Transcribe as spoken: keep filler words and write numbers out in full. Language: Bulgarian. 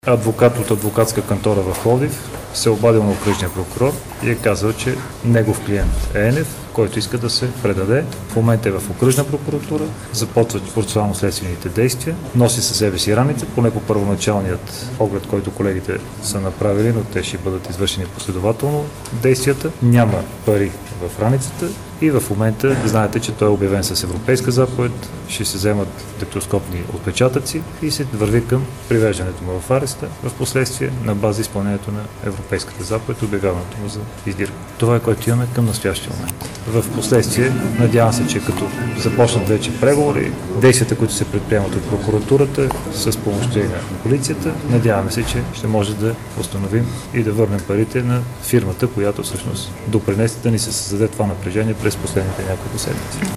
адвокат от адвокатска кантора в Пловдив се обадил на окръжния прокурор и е казал, че негов клиент е Енев, който иска да се предаде. В момента е в окръжна прокуратура, започват процесуално-следствените действия, носи със себе си раните, поне по първоначалният оглед, който колегите са направили, но те ще бъдат извършени последователно действията. Няма пари в раницата и в момента знаете, че той е обявен с европейска заповед, ще се вземат дактилоскопни отпечатъци и се върви към привеждането му в ареста, в последствие на база изпълнението на европейската заповед, обявяването му за издирка. Това е, което имаме към настоящия момент. В последствие, надявам се, че като започнат вече преговори, действията, които се предприемат от прокуратурата с помощта и на полицията, надяваме се, че ще може да установим и да върнем парите на фирмата, която всъщност допринесе да ни се създаде това напрежение през последните няколко седмици.